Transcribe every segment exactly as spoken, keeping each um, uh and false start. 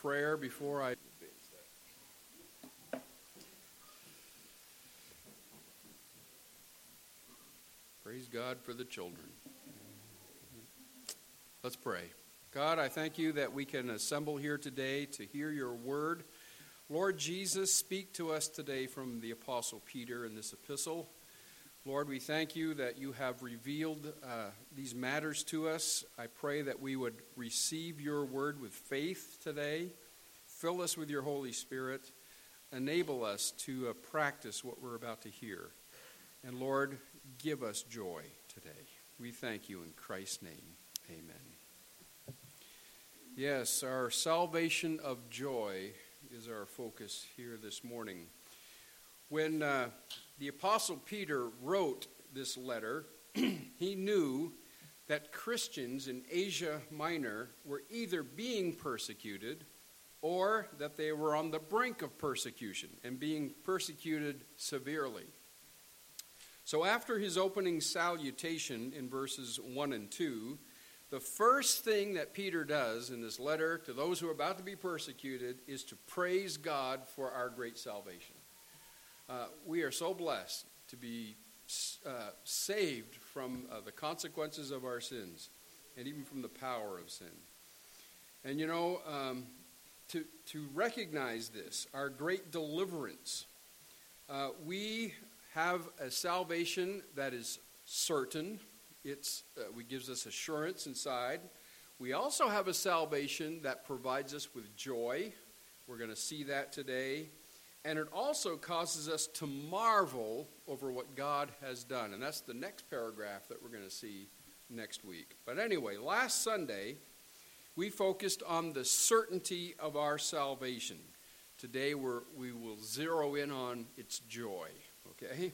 prayer before I... Praise God for the children. Let's pray. God, I thank you that we can assemble here today to hear your word. Lord Jesus, speak to us today from the Apostle Peter in this epistle. Lord, we thank you that you have revealed uh, these matters to us. I pray that we would receive your word with faith today. Fill us with your Holy Spirit. Enable us to uh, practice what we're about to hear. And Lord, give us joy today. We thank you in Christ's name. Amen. Yes, our salvation of joy is our focus here this morning. When uh, the Apostle Peter wrote this letter, he knew that Christians in Asia Minor were either being persecuted or that they were on the brink of persecution and being persecuted severely. So after his opening salutation in verses one and two, the first thing that Peter does in this letter to those who are about to be persecuted is to praise God for our great salvation. Uh, we are so blessed to be uh, saved from uh, the consequences of our sins and even from the power of sin. And you know, um, to, to recognize this, our great deliverance, uh, we have a salvation that is certain. It's uh, it gives us assurance inside. We also have a salvation that provides us with joy. We're going to see that today. And it also causes us to marvel over what God has done. And that's the next paragraph that we're going to see next week. But anyway, last Sunday, we focused on the certainty of our salvation. Today, we're, we will zero in on its joy. Okay?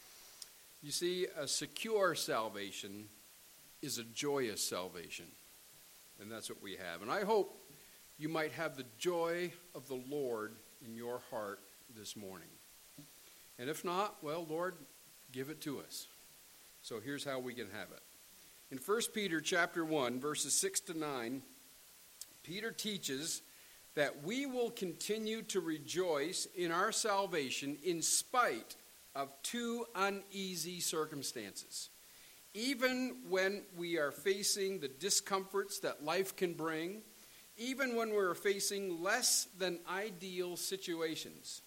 You see, a secure salvation is a joyous salvation. And that's what we have. And I hope you might have the joy of the Lord in your heart this morning. And if not, well, Lord, give it to us. So here's how we can have it. In First Peter chapter one, verses six to nine, Peter teaches that we will continue to rejoice in our salvation in spite of two uneasy circumstances. Even when we are facing the discomforts that life can bring, even when we're facing less than ideal situations,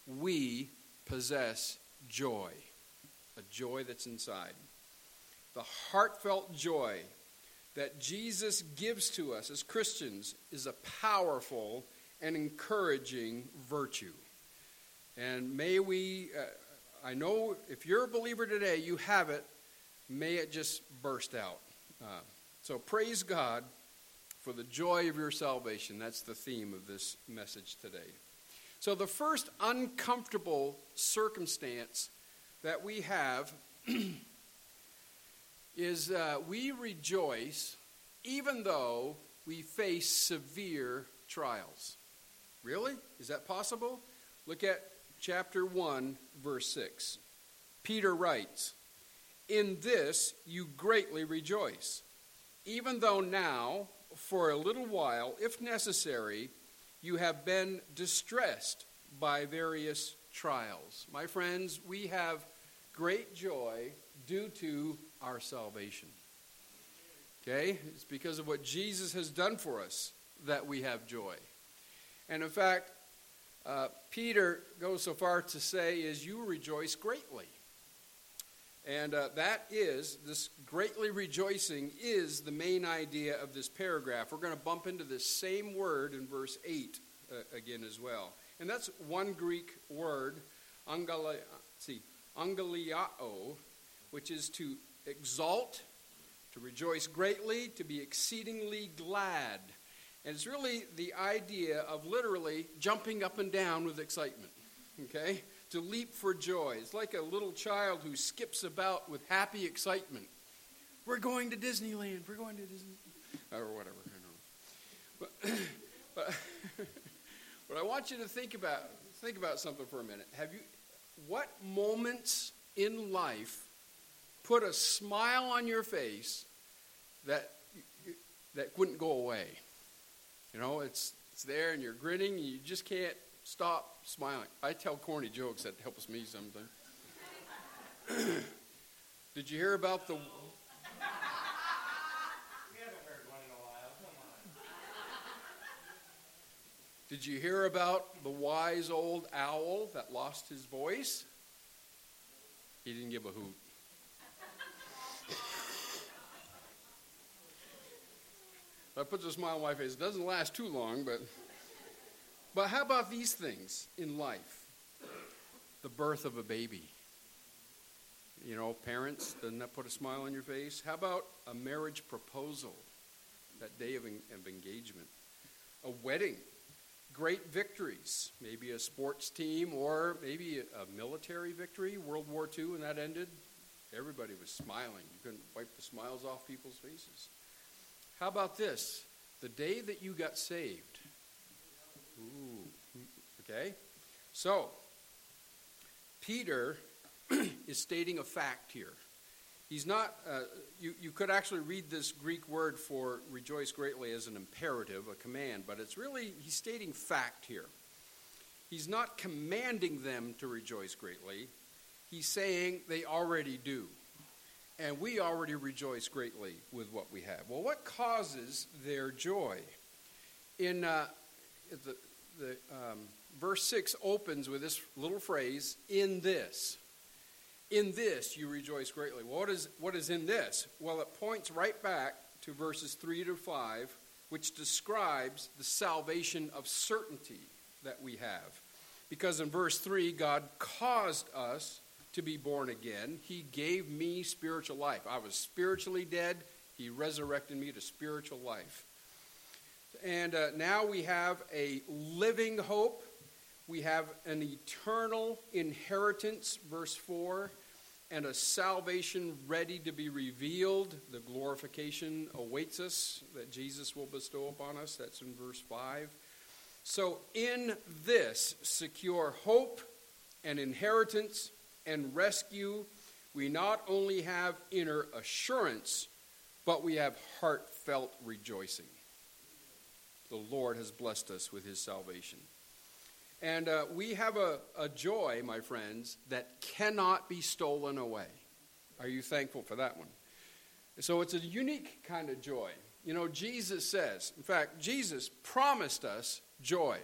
we possess joy, a joy that's inside. The heartfelt joy that Jesus gives to us as Christians is a powerful and encouraging virtue. And may we, uh, I know if you're a believer today, you have it, may it just burst out. Uh, so praise God for the joy of your salvation. That's the theme of this message today. So the first uncomfortable circumstance that we have is uh, we rejoice even though we face severe trials. Really? Is that possible? Look at chapter one, verse six. Peter writes, "In this you greatly rejoice, even though now, for a little while, if necessary, you have been distressed by various trials." My friends, we have great joy due to our salvation. Okay? It's because of what Jesus has done for us that we have joy. And in fact, uh, Peter goes so far to say is you rejoice greatly. And uh, that is, this greatly rejoicing is the main idea of this paragraph. We're going to bump into this same word in verse eight uh, again as well. And that's one Greek word, angeli- see, angeliao, which is to exalt, to rejoice greatly, to be exceedingly glad. And it's really the idea of literally jumping up and down with excitement, okay? To leap for joy. It's like a little child who skips about with happy excitement. We're going to Disneyland. We're going to Disney, or whatever. I don't know. But, but, but I want you to think about think about something for a minute. Have you? What moments in life put a smile on your face that that wouldn't go away? You know, it's It's there, and you're grinning, and you just can't stop smiling. I tell corny jokes that helps me sometimes. Did you hear about the... We haven't heard one in a while. Come on. Did you hear about the wise old owl that lost his voice? He didn't give a hoot. That puts a smile on my face. It doesn't last too long, but... But how about these things in life? The birth of a baby. You know, parents, doesn't that put a smile on your face? How about a marriage proposal, that day of, en- of engagement? A wedding, great victories, maybe a sports team or maybe a, a military victory, World War Two, and that ended. Everybody was smiling. You couldn't wipe the smiles off people's faces. How about this? The day that you got saved. Ooh, okay. So, Peter is stating a fact here. He's not, uh, you, you could actually read this Greek word for rejoice greatly as an imperative, a command, but it's really, he's stating fact here. He's not commanding them to rejoice greatly. He's saying they already do. And we already rejoice greatly with what we have. Well, what causes their joy? In uh, the, the um, verse six opens with this little phrase, in this. In this you rejoice greatly. Well, what is, what is in this? Well, it points right back to verses three to five, which describes the salvation of certainty that we have. Because in verse three, God caused us to be born again. He gave me spiritual life. I was spiritually dead. He resurrected me to spiritual life. And uh, now we have a living hope. We have an eternal inheritance, verse four, and a salvation ready to be revealed. The glorification awaits us that Jesus will bestow upon us. That's in verse five. So in this secure hope and inheritance and rescue, we not only have inner assurance, but we have heartfelt rejoicing. The Lord has blessed us with his salvation. And uh, we have a, a joy, my friends, that cannot be stolen away. Are you thankful for that one? So it's a unique kind of joy. You know, Jesus says, in fact, Jesus promised us joy.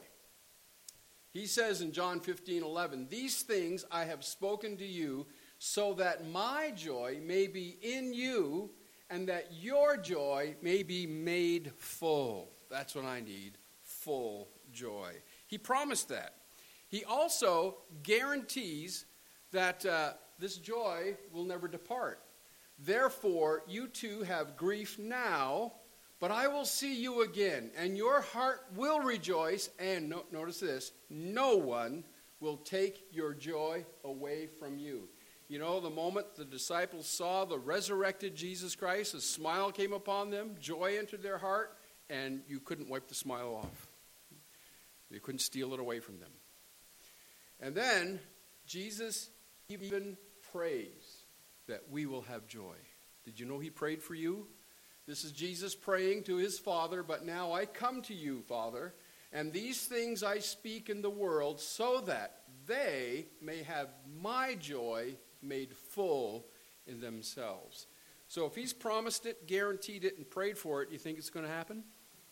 He says in John fifteen eleven, these things I have spoken to you so that my joy may be in you and that your joy may be made full. That's what I need, full joy. He promised that. He also guarantees that uh, this joy will never depart. Therefore, you too have grief now, but I will see you again, and your heart will rejoice, and no, notice this, no one will take your joy away from you. You know, the moment the disciples saw the resurrected Jesus Christ, a smile came upon them, joy entered their heart, and you couldn't wipe the smile off. You couldn't steal it away from them. And then Jesus even prays that we will have joy. Did you know he prayed for you? This is Jesus praying to his Father, but now I come to you, Father, and these things I speak in the world so that they may have my joy made full in themselves. So if he's promised it, guaranteed it, and prayed for it, you think it's going to happen?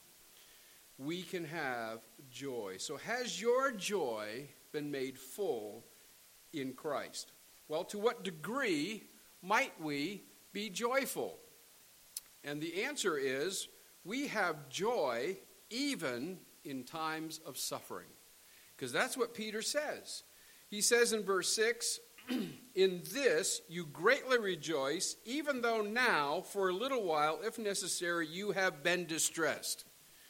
We can have joy. So has your joy been made full in Christ? Well, to what degree might we be joyful? And the answer is, we have joy even in times of suffering. Because that's what Peter says. He says in verse six, in this you greatly rejoice, even though now, for a little while, if necessary, you have been distressed.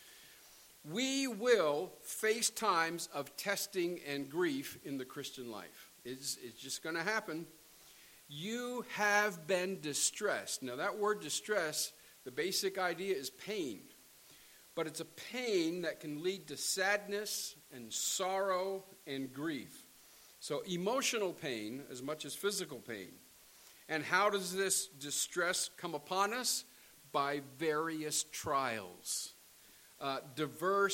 We will face times of testing and grief in the Christian life. It's, it's just going to happen. You have been distressed. Now that word distress, the basic idea is pain. But it's a pain that can lead to sadness and sorrow and grief. So emotional pain as much as physical pain. And how does this distress come upon us? By various trials. Uh, diverse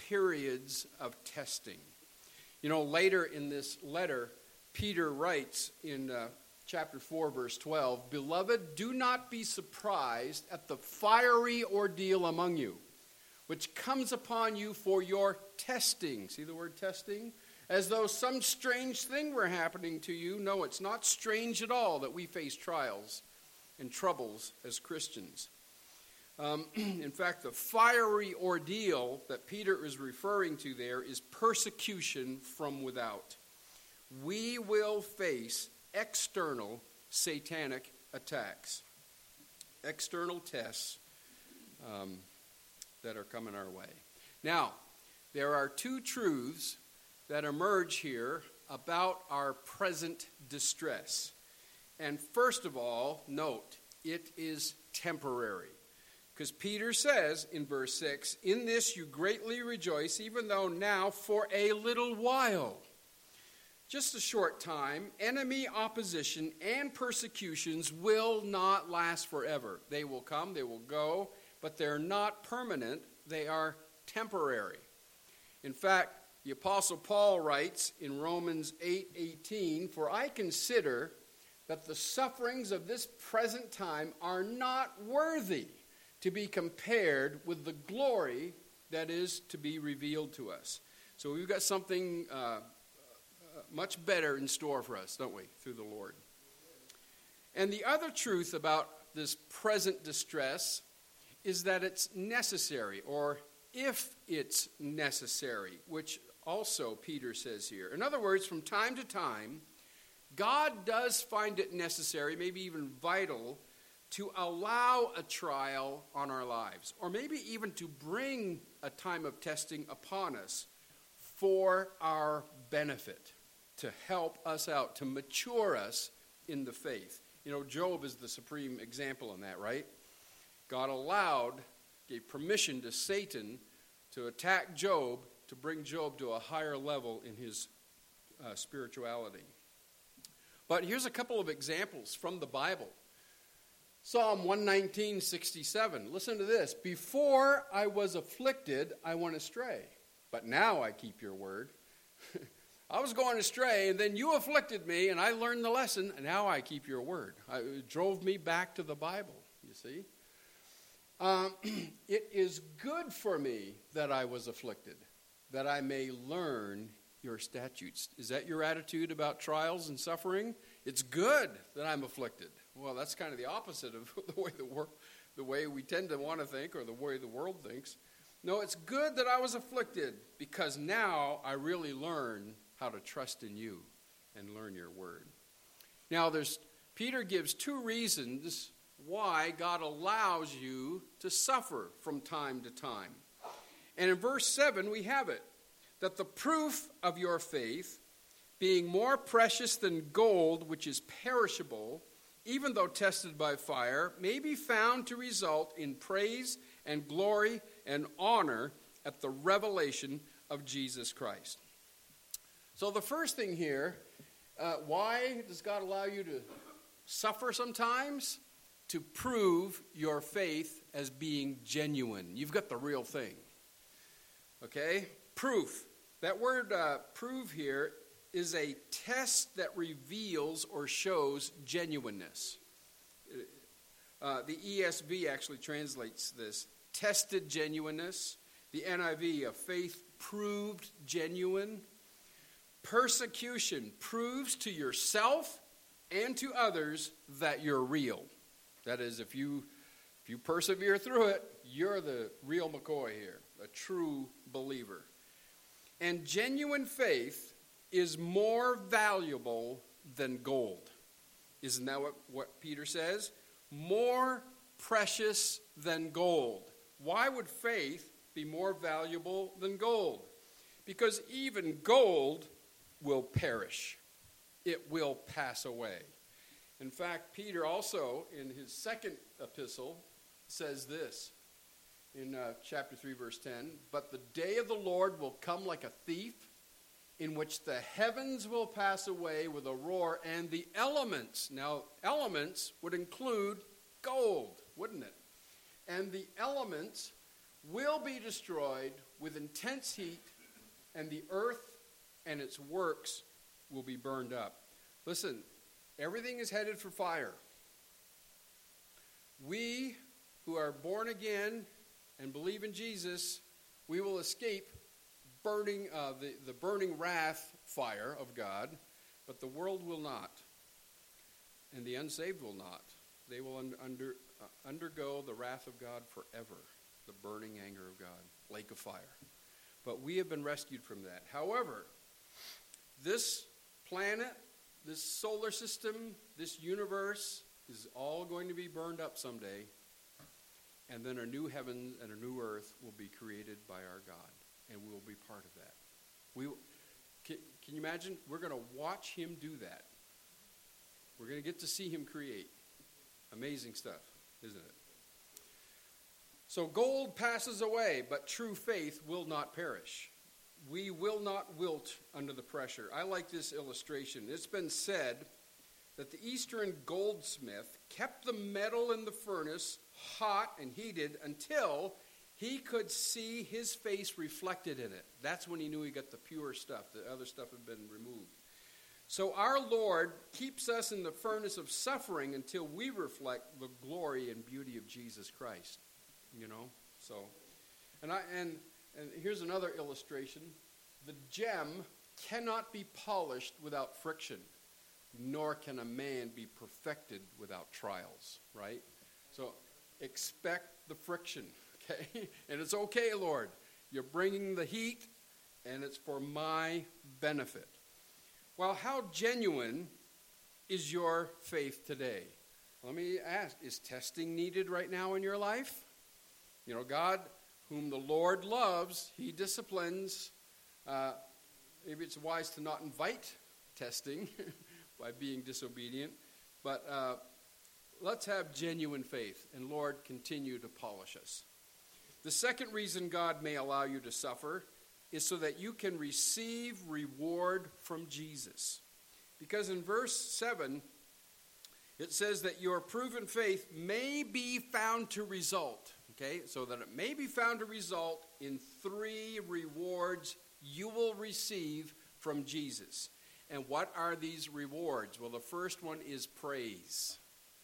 periods of testing. You know, later in this letter, Peter writes in uh, chapter four, verse twelve, "Beloved, do not be surprised at the fiery ordeal among you, which comes upon you for your testing." See the word testing? As though some strange thing were happening to you. No, it's not strange at all that we face trials and troubles as Christians. Um, in fact, the fiery ordeal that Peter is referring to there is persecution from without. We will face external satanic attacks, external tests um, that are coming our way. Now, there are two truths that emerge here about our present distress. And first of all, note, it is temporary. Because Peter says in verse six, "In this you greatly rejoice, even though now for a little while, just a short time, enemy opposition and persecutions will not last forever." They will come, they will go, but they're not permanent, they are temporary. In fact, the Apostle Paul writes in Romans eight eighteen, "For I consider that the sufferings of this present time are not worthy to be compared with the glory that is to be revealed to us." So we've got something uh, uh, much better in store for us, don't we, through the Lord. And the other truth about this present distress is that it's necessary, or if it's necessary, which also Peter says here. In other words, from time to time, God does find it necessary, maybe even vital, to allow a trial on our lives, or maybe even to bring a time of testing upon us for our benefit, to help us out, to mature us in the faith. You know, Job is the supreme example in that, right? God allowed, gave permission to Satan to attack Job, to bring Job to a higher level in his uh, spirituality. But here's a couple of examples from the Bible. Psalm one nineteen, sixty-seven. Listen to this. "Before I was afflicted, I went astray, but now I keep your word." I was going astray, and then you afflicted me, and I learned the lesson, and now I keep your word. I, it drove me back to the Bible, you see. Um, "It is good for me that I was afflicted, that I may learn your statutes." Is that your attitude about trials and suffering? It's good that I'm afflicted. Well, that's kind of the opposite of the way the, wor- the way we tend to want to think, or the way the world thinks. No, it's good that I was afflicted, because now I really learn how to trust in you and learn your word. Now, there's Peter gives two reasons why God allows you to suffer from time to time. And in verse seven, we have it, that the proof of your faith, being more precious than gold, which is perishable, even though tested by fire, may be found to result in praise and glory and honor at the revelation of Jesus Christ. So the first thing here, uh, why does God allow you to suffer sometimes? To prove your faith as being genuine. You've got the real thing. Okay? Proof. That word uh, prove here is a test that reveals or shows genuineness. Uh, the E S V actually translates this. Tested genuineness. The N I V, a faith proved genuine. Persecution proves to yourself and to others that you're real. That is, if you if you persevere through it, you're the real McCoy here, a true believer. And genuine faith is more valuable than gold. Isn't that what, what Peter says? More precious than gold. Why would faith be more valuable than gold? Because even gold will perish. It will pass away. In fact, Peter also, in his second epistle, says this in uh, chapter three, verse ten, "But the day of the Lord will come like a thief, in which the heavens will pass away with a roar, and the elements," now elements would include gold, wouldn't it? "And the elements will be destroyed with intense heat, and the earth and its works will be burned up. Listen, everything is headed for fire. We who are born again and believe in Jesus, we will escape burning uh, the, the burning wrath fire of God, but the world will not, and the unsaved will not. They will un- under, uh, undergo the wrath of God forever, the burning anger of God, lake of fire. But we have been rescued from that. However, this planet, this solar system, this universe is all going to be burned up someday, and then a new heaven and a new earth will be created by our God, and we will be part of that. We can, can you imagine? We're going to watch him do that. We're going to get to see him create. Amazing stuff, isn't it? So gold passes away, but true faith will not perish. We will not wilt under the pressure. I like this illustration. It's been said that the Eastern goldsmith kept the metal in the furnace hot and heated until he could see his face reflected in it. That's when he knew he got the pure stuff. The other stuff had been removed. So our Lord keeps us in the furnace of suffering until we reflect the glory and beauty of Jesus Christ. You know, so, and I and and here's another illustration. The gem cannot be polished without friction, nor can a man be perfected without trials, right? So expect the friction, okay? And it's okay, Lord. You're bringing the heat, and it's for my benefit. Well, how genuine is your faith today? Let me ask, is testing needed right now in your life? You know, God, whom the Lord loves, he disciplines. Uh, maybe it's wise to not invite testing by being disobedient. But uh, let's have genuine faith, and Lord, continue to polish us. The second reason God may allow you to suffer is so that you can receive reward from Jesus. Because in verse seven, it says that your proven faith may be found to result, okay, so that it may be found to result in three rewards you will receive from Jesus. And what are these rewards? Well, the first one is praise.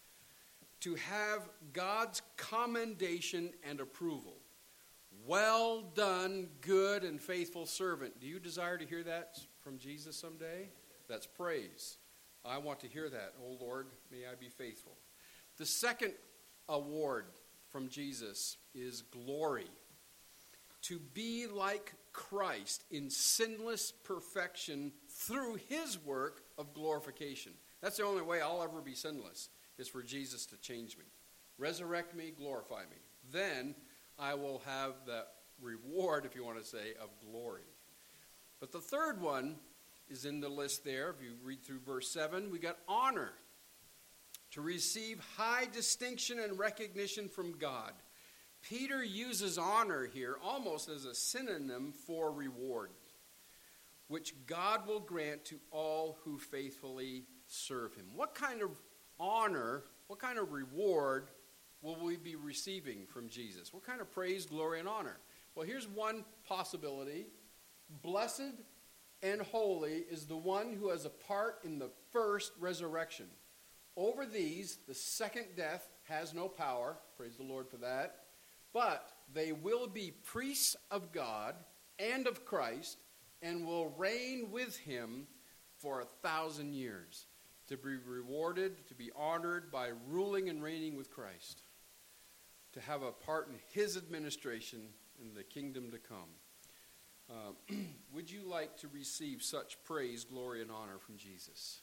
To have God's commendation and approval. Well done, good and faithful servant. Do you desire to hear that from Jesus someday? That's praise. I want to hear that. Oh Lord, may I be faithful. The second award from Jesus is glory. To be like Christ in sinless perfection through his work of glorification. That's the only way I'll ever be sinless, is for Jesus to change me. Resurrect me, glorify me. Then I will have the reward, if you want to say, of glory. But the third one is in the list there. If you read through verse seven, we got honor. To receive high distinction and recognition from God. Peter uses honor here almost as a synonym for reward, which God will grant to all who faithfully serve him. What kind of honor, what kind of reward will we be receiving from Jesus? What kind of praise, glory, and honor? Well, here's one possibility. Blessed and holy is the one who has a part in the first resurrection. Over these, the second death has no power. Praise the Lord for that. But they will be priests of God and of Christ and will reign with him for a thousand years, to be rewarded, to be honored by ruling and reigning with Christ, to have a part in his administration in the kingdom to come. Uh, would you like to receive such praise, glory, and honor from Jesus?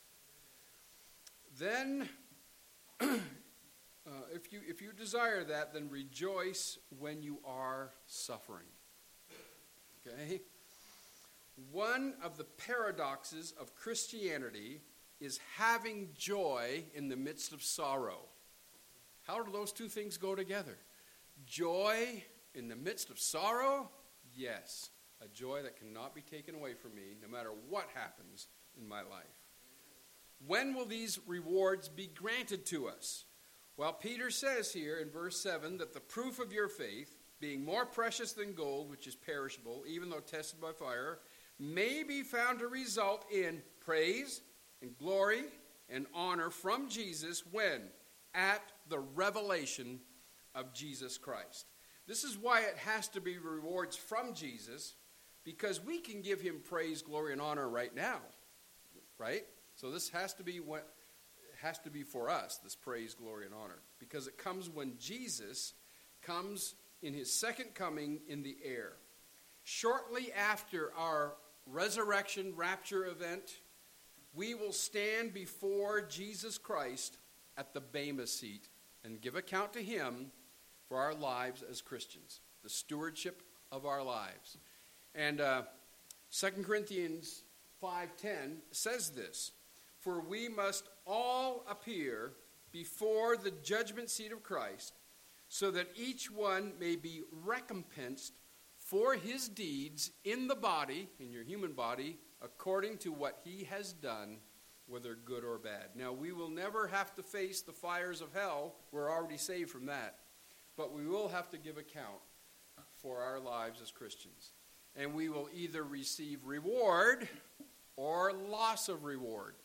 Then, uh, if you if you desire that, then rejoice when you are suffering. Okay? One of the paradoxes of Christianity is having joy in the midst of sorrow. How do those two things go together? Joy in the midst of sorrow? Yes. A joy that cannot be taken away from me no matter what happens in my life. When will these rewards be granted to us? Well, Peter says here in verse seven that the proof of your faith, being more precious than gold, which is perishable, even though tested by fire, may be found to result in praise and glory and honor from Jesus when? At the revelation of Jesus Christ. This is why it has to be rewards from Jesus, because we can give him praise, glory, and honor right now, right? So this has to be what has to be for us, this praise, glory, and honor, because it comes when Jesus comes in his second coming in the air. Shortly after our resurrection rapture event, we will stand before Jesus Christ at the Bema seat and give account to him for our lives as Christians, the stewardship of our lives. And uh, Second Corinthians five ten says this, "For we must all appear before the judgment seat of Christ, so that each one may be recompensed for his deeds in the body," in your human body, "according to what he has done, whether good or bad." Now, we will never have to face the fires of hell. We're already saved from that. But we will have to give account for our lives as Christians. And we will either receive reward or loss of reward.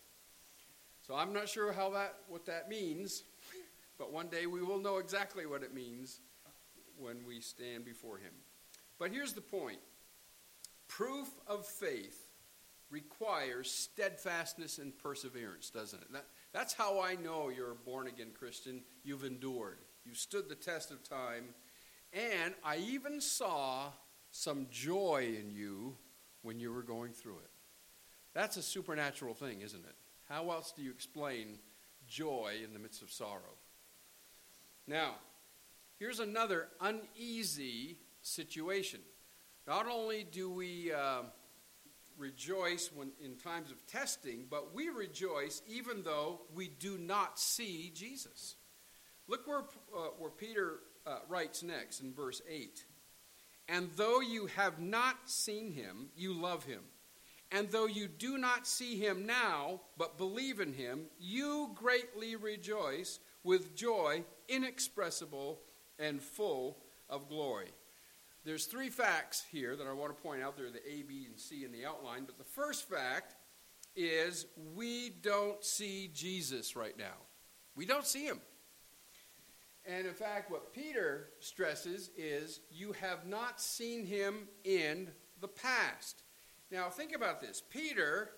So I'm not sure how that what that means, but one day we will know exactly what it means when we stand before him. But here's the point. Proof of faith requires steadfastness and perseverance, doesn't it? That, that's how I know you're a born-again Christian. You've endured. You stood the test of time. And I even saw some joy in you when you were going through it. That's a supernatural thing, isn't it? How else do you explain joy in the midst of sorrow? Now, here's another uneasy situation. Not only do we uh, rejoice when in times of testing, but we rejoice even though we do not see Jesus. Look where, uh, where Peter uh, writes next in verse eight. "And though you have not seen him, you love him. And though you do not see him now, but believe in him, you greatly rejoice with joy inexpressible and full of glory." There's three facts here that I want to point out. They're the A, B, and C in the outline. But the first fact is we don't see Jesus right now. We don't see him. And in fact, what Peter stresses is you have not seen him in the past. Now, think about this. Peter,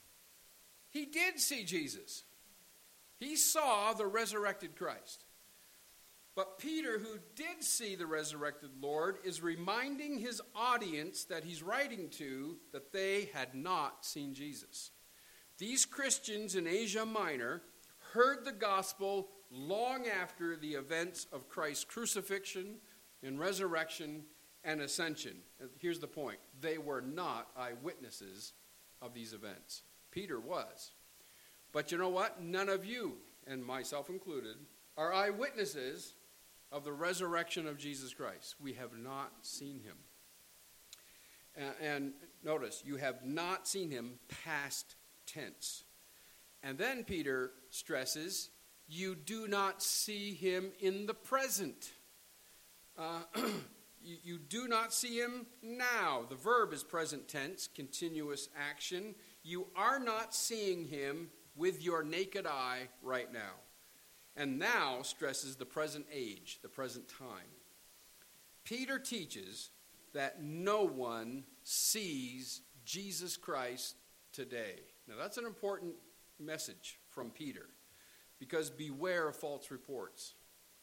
he did see Jesus. He saw the resurrected Christ. But Peter, who did see the resurrected Lord, is reminding his audience that he's writing to that they had not seen Jesus. These Christians in Asia Minor heard the gospel long after the events of Christ's crucifixion and resurrection and ascension. Here's the point. They were not eyewitnesses of these events. Peter was. But you know what? None of you, and myself included, are eyewitnesses of the resurrection of Jesus Christ. We have not seen him. And, and notice, you have not seen him past tense. And then Peter stresses, you do not see him in the present. Uh, you, you do not see him now. The verb is present tense, continuous action. You are not seeing him with your naked eye right now. And now stresses the present age, the present time. Peter teaches that no one sees Jesus Christ today. Now that's an important message from Peter, because beware of false reports.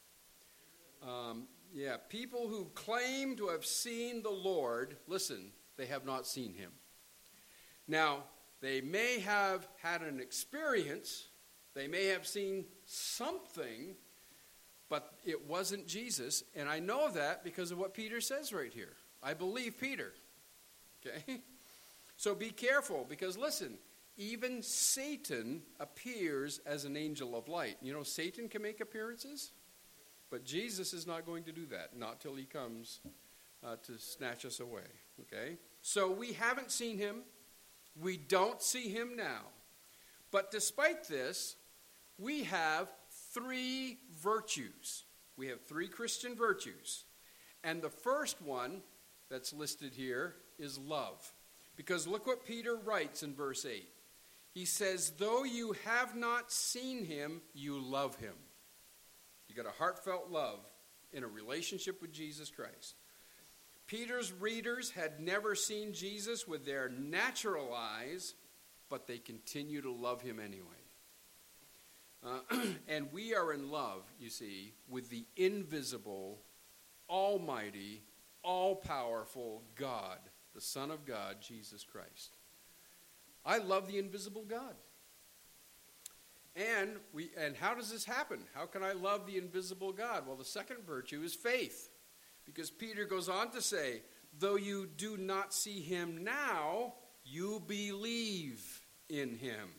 Um, yeah, people who claim to have seen the Lord, listen, they have not seen him. Now, they may have had an experience, they may have seen something, but it wasn't Jesus. And I know that because of what Peter says right here. I believe Peter. Okay? So be careful, because listen, even Satan appears as an angel of light. You know, Satan can make appearances, but Jesus is not going to do that, not till he comes uh, to snatch us away. Okay? So we haven't seen him. We don't see him now. But despite this, we have three virtues. We have three Christian virtues. And the first one that's listed here is love. Because look what Peter writes in verse eight. He says, though you have not seen him, you love him. You got a heartfelt love in a relationship with Jesus Christ. Peter's readers had never seen Jesus with their natural eyes, but they continue to love him anyway. Uh, and we are in love, you see, with the invisible, almighty, all-powerful God, the Son of God, Jesus Christ. I love the invisible God. And we and how does this happen? How can I love the invisible God? Well, the second virtue is faith. Because Peter goes on to say, though you do not see him now, you believe in him.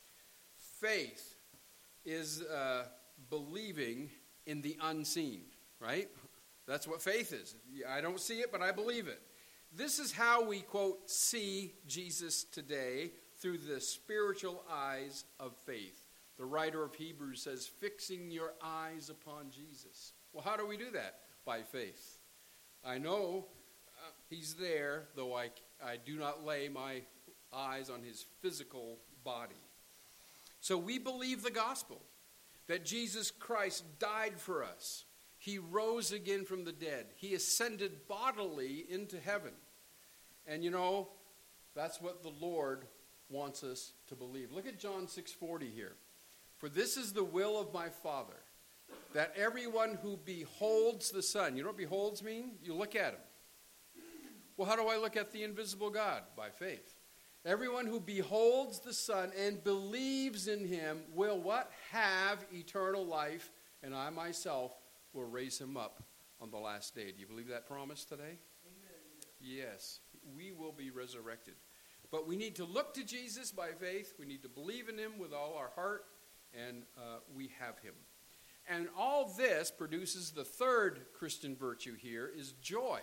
Faith is uh, believing in the unseen, right? That's what faith is. I don't see it, but I believe it. This is how we, quote, see Jesus today through the spiritual eyes of faith. The writer of Hebrews says, fixing your eyes upon Jesus. Well, how do we do that? By faith. I know uh, he's there, though I, I do not lay my eyes on his physical body. So we believe the gospel, that Jesus Christ died for us. He rose again from the dead. He ascended bodily into heaven. And you know, that's what the Lord wants us to believe. Look at John six forty here. For this is the will of my Father, that everyone who beholds the Son. You know what beholds mean? You look at him. Well, how do I look at the invisible God? By faith. Everyone who beholds the Son and believes in him will what? Have eternal life, and I myself will raise him up on the last day. Do you believe that promise today? Amen. Yes, we will be resurrected. But we need to look to Jesus by faith. We need to believe in him with all our heart, and uh, we have him. And all this produces the third Christian virtue here is joy.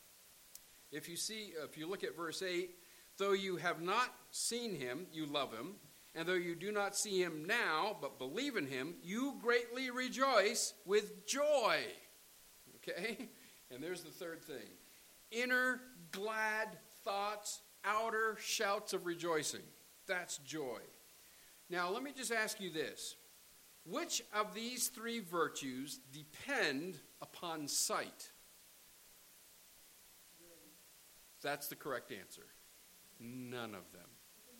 If you see, if you look at verse eight, though you have not seen him, you love him. And though you do not see him now, but believe in him, you greatly rejoice with joy. Okay? And there's the third thing. Inner glad thoughts, outer shouts of rejoicing. That's joy. Now, let me just ask you this. Which of these three virtues depend upon sight? That's the correct answer. None of them.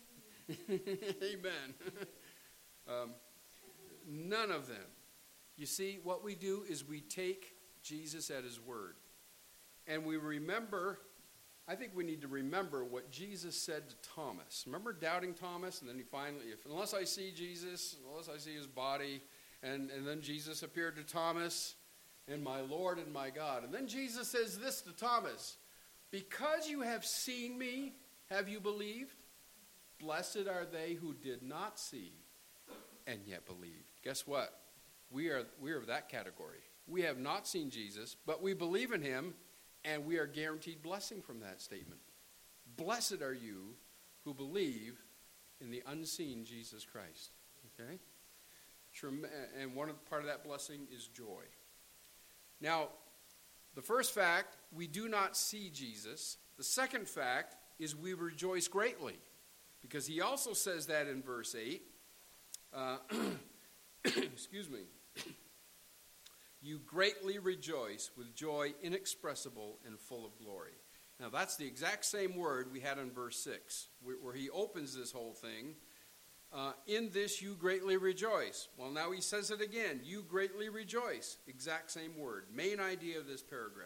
Amen. um, none of them. You see, what we do is we take Jesus at his word. And we remember, I think we need to remember what Jesus said to Thomas. Remember doubting Thomas? And then he finally, if, unless I see Jesus, unless I see his body. And, and then Jesus appeared to Thomas, and my Lord and my God. And then Jesus says this to Thomas, because you have seen me, have you believed? Blessed are they who did not see and yet believed. Guess what? We are, we are of that category. We have not seen Jesus, but we believe in him, and we are guaranteed blessing from that statement. Blessed are you who believe in the unseen Jesus Christ. Okay? And one part of that blessing is joy. Now, the first fact, we do not see Jesus. The second fact is we rejoice greatly. Because he also says that in verse eight. Uh, excuse me. You greatly rejoice with joy inexpressible and full of glory. Now that's the exact same word we had in verse six, where, where he opens this whole thing. Uh, in this you greatly rejoice. Well, now he says it again. You greatly rejoice. Exact same word. Main idea of this paragraph.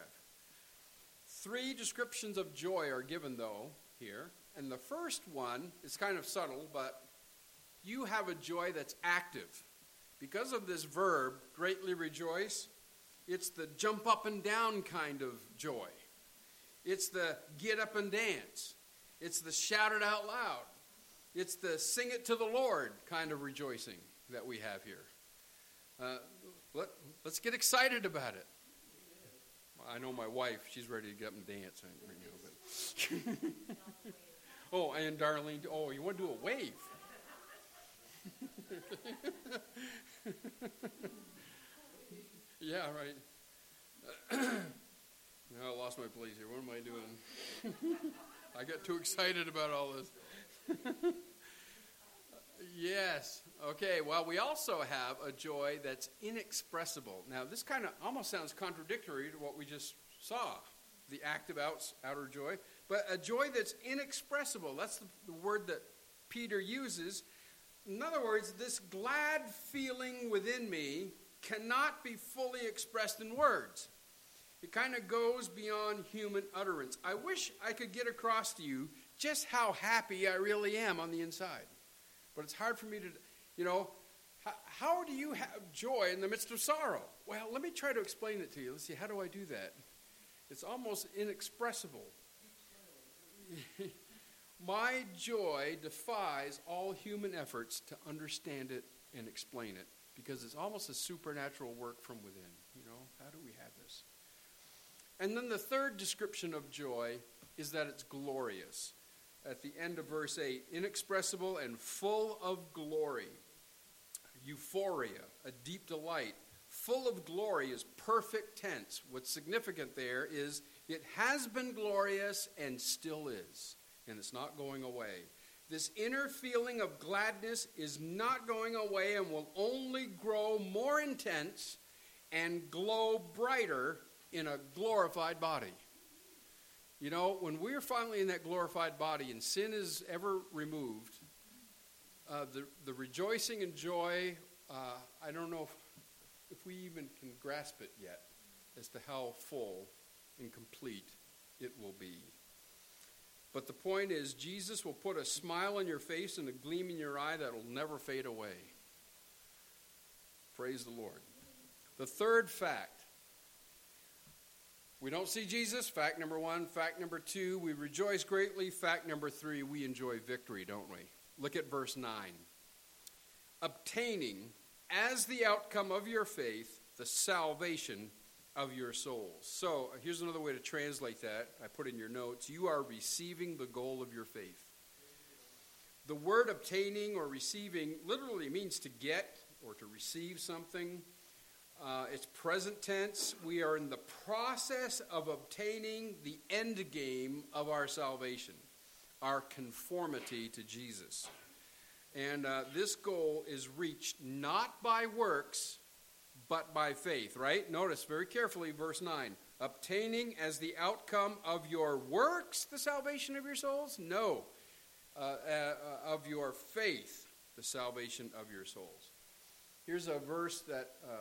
Three descriptions of joy are given, though, here. And the first one is kind of subtle, but you have a joy that's active. Because of this verb, greatly rejoice, it's the jump up and down kind of joy. It's the get up and dance. It's the shout it out loud. It's the sing it to the Lord kind of rejoicing that we have here. Uh, let, let's get excited about it. I know my wife, she's ready to get up and dance right now. But oh, and Darlene, oh, you want to do a wave? Yeah, right. Now I lost my place here. What am I doing? I got too excited about all this. Yes. Okay, well, we also have a joy that's inexpressible. Now, this kind of almost sounds contradictory to what we just saw, the active outs, outer joy. But a joy that's inexpressible, that's the, the word that Peter uses. In other words, this glad feeling within me cannot be fully expressed in words. It kind of goes beyond human utterance. I wish I could get across to you just how happy I really am on the inside. But it's hard for me to, you know, how, how do you have joy in the midst of sorrow? Well, let me try to explain it to you. Let's see, how do I do that? It's almost inexpressible. My joy defies all human efforts to understand it and explain it, because it's almost a supernatural work from within. You know, how do we have this? And then the third description of joy is that it's glorious. At the end of verse eight, inexpressible and full of glory. Euphoria, a deep delight. Full of glory is perfect tense. What's significant there is it has been glorious and still is. And it's not going away. This inner feeling of gladness is not going away and will only grow more intense and glow brighter in a glorified body. You know, when we're finally in that glorified body and sin is ever removed, uh, the, the rejoicing and joy, uh, I don't know if, if we even can grasp it yet as to how full and complete it will be. But the point is, Jesus will put a smile on your face and a gleam in your eye that will never fade away. Praise the Lord. The third fact. We don't see Jesus, fact number one. Fact number two, we rejoice greatly. Fact number three, we enjoy victory, don't we? Look at verse nine. Obtaining, as the outcome of your faith, the salvation of your souls. So, here's another way to translate that. I put in your notes. You are receiving the goal of your faith. The word obtaining or receiving literally means to get or to receive something. Uh, it's present tense. We are in the process of obtaining the end game of our salvation, our conformity to Jesus. And uh, this goal is reached not by works, but by faith, right? Notice very carefully verse nine. Obtaining as the outcome of your works the salvation of your souls? No. Uh, uh, of your faith, the salvation of your souls. Here's a verse that Uh,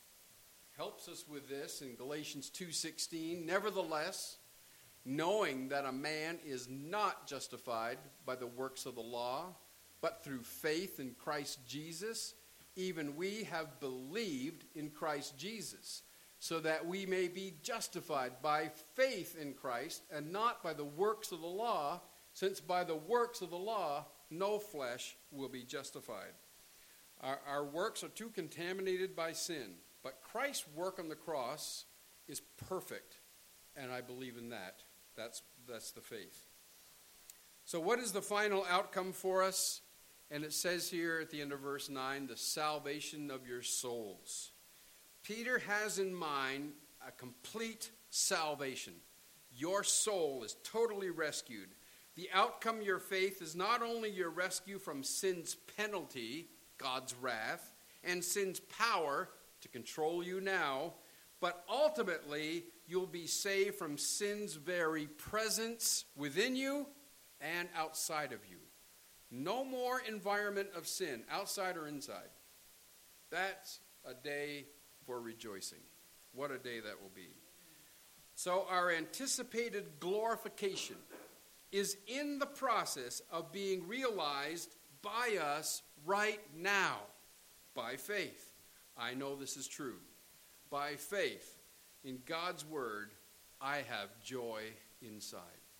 helps us with this in Galatians two sixteen. Nevertheless, knowing that a man is not justified by the works of the law, but through faith in Christ Jesus, even we have believed in Christ Jesus, so that we may be justified by faith in Christ and not by the works of the law, since by the works of the law no flesh will be justified. Our, our works are too contaminated by sin. But Christ's work on the cross is perfect, and I believe in that. That's, that's the faith. So what is the final outcome for us? And it says here at the end of verse nine, the salvation of your souls. Peter has in mind a complete salvation. Your soul is totally rescued. The outcome of your faith is not only your rescue from sin's penalty, God's wrath, and sin's power to control you now, but ultimately you'll be saved from sin's very presence within you and outside of you. No more environment of sin, outside or inside. That's a day for rejoicing. What a day that will be. So our anticipated glorification is in the process of being realized by us right now, by faith. I know this is true. By faith in God's word, I have joy inside.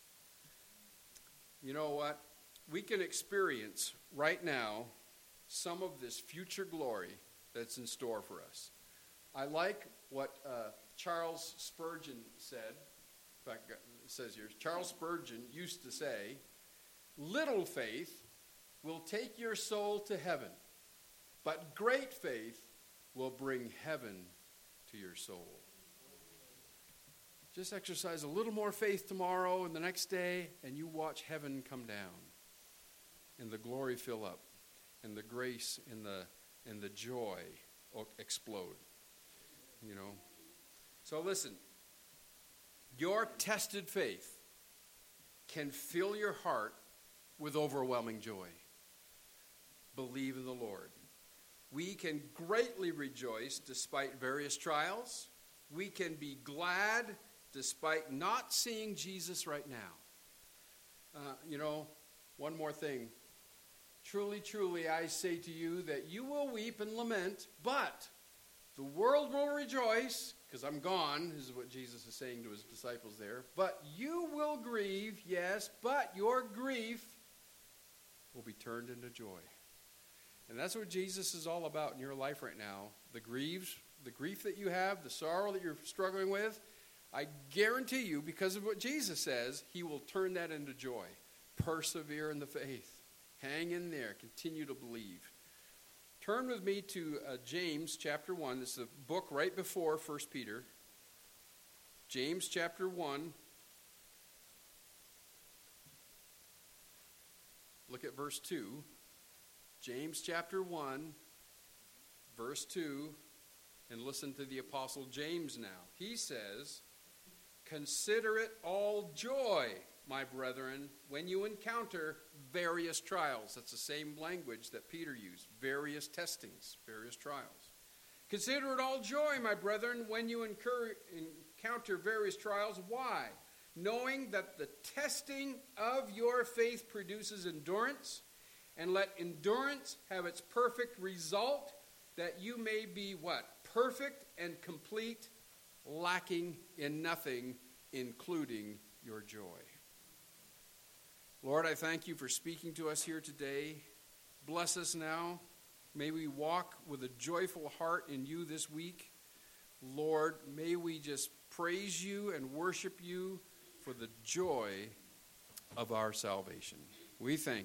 You know what? We can experience right now some of this future glory that's in store for us. I like what uh, Charles Spurgeon said. In fact, it says here, Charles Spurgeon used to say, little faith will take your soul to heaven, but great faith will bring heaven to your soul. Just exercise a little more faith tomorrow and the next day, and you watch heaven come down and the glory fill up and the grace and the and the joy explode. You know. So listen, your tested faith can fill your heart with overwhelming joy. Believe in the Lord. We can greatly rejoice despite various trials. We can be glad despite not seeing Jesus right now. Uh, you know, one more thing. Truly, truly, I say to you that you will weep and lament, but the world will rejoice, because I'm gone, is what Jesus is saying to his disciples there. But you will grieve, yes, but your grief will be turned into joy. And that's what Jesus is all about in your life right now. The grieves, the grief that you have, the sorrow that you're struggling with, I guarantee you, because of what Jesus says, he will turn that into joy. Persevere in the faith. Hang in there. Continue to believe. Turn with me to uh, James chapter one. This is a book right before First Peter. James chapter one. Look at verse two. James chapter one, verse two. And listen to the Apostle James now. He says, "Consider it all joy, my brethren, when you encounter various trials." That's the same language that Peter used. Various testings, various trials. "Consider it all joy, my brethren, when you incur, encounter various trials." Why? "Knowing that the testing of your faith produces endurance, and let endurance have its perfect result, that you may be" what? "Perfect and complete, lacking in nothing, including your joy." Lord, I thank you for speaking to us here today. Bless us now. May we walk with a joyful heart in you this week. Lord, may we just praise you and worship you for the joy of our salvation. We thank you.